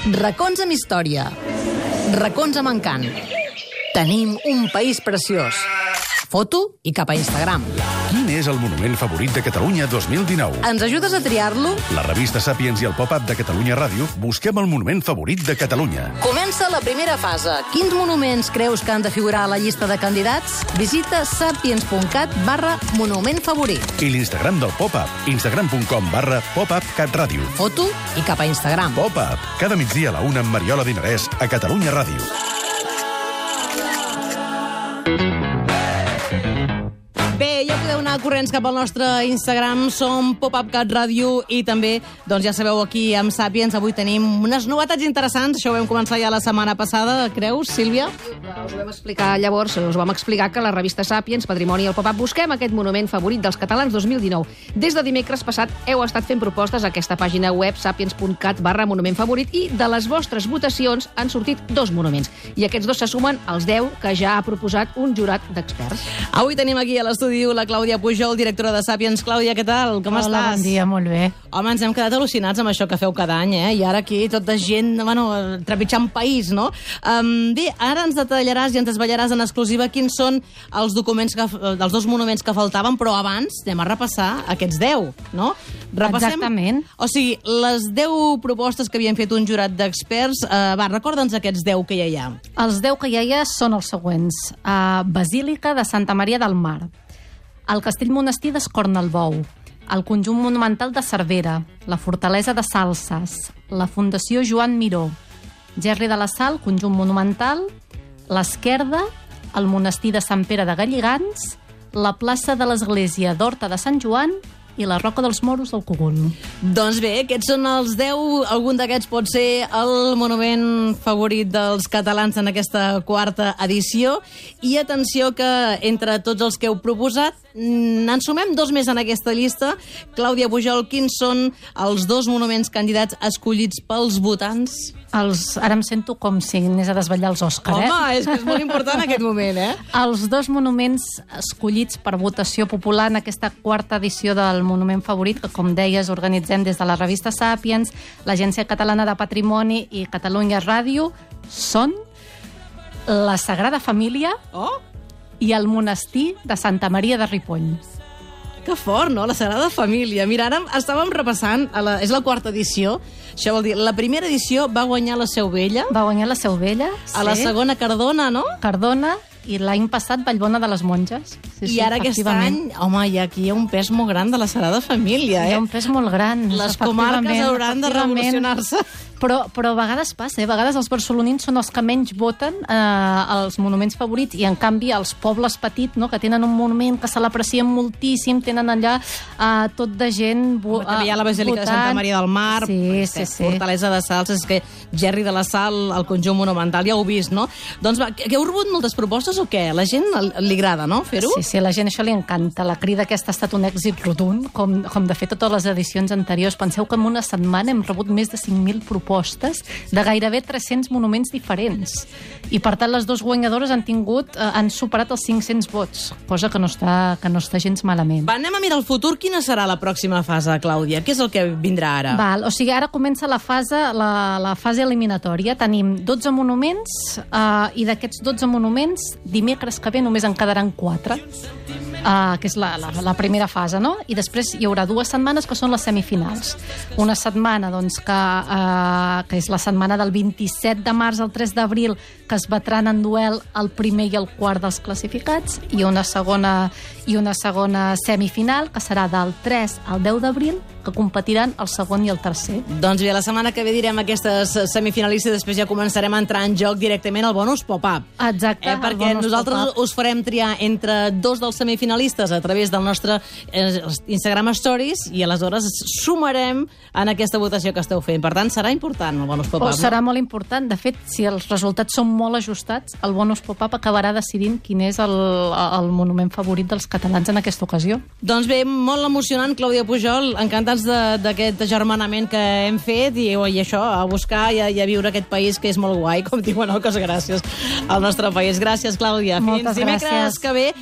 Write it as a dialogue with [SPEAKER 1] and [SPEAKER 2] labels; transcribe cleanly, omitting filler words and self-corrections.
[SPEAKER 1] Racons amb història. Racons amb encant. Tenim un país preciós. Foto i cap a Instagram.
[SPEAKER 2] Quin és el monument favorit de Catalunya 2019?
[SPEAKER 1] Ens ajudes a triar-lo?
[SPEAKER 2] La revista Sàpiens i el pop-up de Catalunya Ràdio busquem el monument favorit de Catalunya.
[SPEAKER 1] Comença la primera fase. Quins monuments creus que han de figurar a la llista de candidats? Visita sapiens.cat/monument favorit.
[SPEAKER 2] I l'Instagram del pop-up, instagram.com/popupcatradio.
[SPEAKER 1] Foto i cap a Instagram.
[SPEAKER 2] Pop-up, cada migdia a la 1 amb Mariola Dinarès a Catalunya Ràdio.
[SPEAKER 1] Bé, ja podeu anar corrents cap al nostre Instagram, som popupcatradio i també, doncs ja sabeu, aquí amb Sàpiens avui tenim unes novetats interessants, això ho vam començar ja la setmana passada, creus, Sílvia?
[SPEAKER 3] Us ho vam explicar llavors, us vam explicar que la revista Sàpiens, Patrimoni i el Pop-up busquem aquest monument favorit dels catalans 2019. Des de dimecres passat heu estat fent propostes a aquesta pàgina web sapiens.cat/monument favorit i de les vostres votacions han sortit 2 monuments. I aquests 2 se sumen als 10 que ja ha proposat un jurat d'experts.
[SPEAKER 1] Avui tenim aquí a l'estudi la Clàudia Pujol, directora de Sàpiens. Clàudia, què tal? Com estàs?
[SPEAKER 4] Hola, bon dia, molt bé.
[SPEAKER 1] Home, ens hem quedat al·lucinats amb això que feu cada any, I ara aquí tot de gent, trepitjant país, no? Bé, ara ens detallaràs i ens desvetllaràs en exclusiva quins són els documents dels 2 monuments que faltaven, però abans anem a repassar aquests 10, no? Repassem.
[SPEAKER 4] Exactament.
[SPEAKER 1] O sigui, les 10 propostes que havien fet un jurat d'experts, recorda'ns aquests 10 que ja hi ha.
[SPEAKER 4] Els 10 que ja hi ha són els següents. Basílica de Santa Maria del Mar, el Castell Monestir d'Escornalbou, el Conjunt Monumental de Cervera, la Fortalesa de Salses, la Fundació Joan Miró, Gerri de la Sal, Conjunt Monumental, l'Esquerda, el Monestir de Sant Pere de Galligants, la plaça de l'Església d'Horta de Sant Joan i la Roca dels Moros del Cogul.
[SPEAKER 1] Doncs bé, aquests són els 10. Algun d'aquests pot ser el monument favorit dels catalans en aquesta 4a edició. I atenció que entre tots els que heu proposat, en sumem 2 més en aquesta llista. Clàudia Pujol, quins són els 2 monuments candidats escollits pels votants?
[SPEAKER 4] Ara em sento com si anés a desvetllar els Òscar,
[SPEAKER 1] Home, és que és molt important aquest moment,
[SPEAKER 4] Els 2 monuments escollits per votació popular en aquesta 4a edició del monument favorit, que, com deies, organitzem des de la revista Sàpiens, l'Agència Catalana de Patrimoni i Catalunya Ràdio, són la Sagrada Família i el Monestir de Santa Maria de Ripoll.
[SPEAKER 1] Que fort, no? La Sagrada Família. Mira, ara estàvem repassant, és la 4a edició, això vol dir, la primera edició va guanyar la Seu Vella.
[SPEAKER 4] Va guanyar la Seu Vella, sí.
[SPEAKER 1] A la segona Cardona, no?
[SPEAKER 4] Cardona, i l'any passat Vallbona de les Monges.
[SPEAKER 1] I ara aquest any, home, aquí hi ha un pes molt gran de la Sagrada Família,
[SPEAKER 4] Hi ha un pes molt gran.
[SPEAKER 1] Les comarques hauran de revolucionar-se.
[SPEAKER 4] Però a vegades passa, A vegades els barcelonins són els que menys voten els monuments favorits i, en canvi, els pobles petits, no?, que tenen un monument que se l'aprecien moltíssim, tenen allà tot de gent votant.
[SPEAKER 1] També hi ha la Basílica de Santa Maria del Mar,
[SPEAKER 4] sí.
[SPEAKER 1] Fortalesa de Salses, que Gerri de la Sal, el Conjunt Monumental, ja ho heu vist, no? Doncs va, que heu rebut moltes propostes o què? A la gent li agrada, no, fer-ho?
[SPEAKER 4] Sí, a la gent això li encanta. La crida aquesta ha estat un èxit rotund, com de fet totes les edicions anteriors. Penseu que en una setmana hem rebut més de 5.000 propostes de gairebé 300 monuments diferents. I, per tant, les 2 guanyadores han superat els 500 vots, cosa que no està gens malament.
[SPEAKER 1] Va, anem a mirar el futur. Quina serà la pròxima fase, Clàudia? Què és el que vindrà ara?
[SPEAKER 4] O sigui, ara comença la fase eliminatòria. Tenim 12 monuments i d'aquests 12 monuments, dimecres que ve només en quedaran 4. Que és la primera fase, no? I després hi haurà 2 setmanes que són les semifinals. Una setmana, doncs, que és la setmana del 27 de març al 3 d'abril, que es batran en duel el primer i el quart dels classificats, i una segona semifinal, que serà del 3 al 10 d'abril, que competiran el segon i el tercer.
[SPEAKER 1] Doncs bé, la setmana que ve direm aquestes semifinalistes i després ja començarem a entrar en joc directament al bonus pop-up.
[SPEAKER 4] Exacte.
[SPEAKER 1] Perquè nosaltres us farem triar entre 2 dels semifinalistes a través del nostre Instagram Stories i aleshores sumarem en aquesta votació que esteu fent. Per tant, serà important el bonus pop-up.
[SPEAKER 4] Serà molt important. De fet, si els resultats són molt ajustats, el bonus pop-up acabarà decidint quin és el monument favorit dels catalans en aquesta ocasió.
[SPEAKER 1] Doncs bé, molt emocionant, Clàudia Pujol, encantats d'aquest agermanament que hem fet i això, a buscar i a viure aquest país que és molt guai, com diuen, moltes gràcies al nostre país. Gràcies, Clàudia.
[SPEAKER 4] Moltes
[SPEAKER 1] Fins dimecres
[SPEAKER 4] gràcies.
[SPEAKER 1] que ve.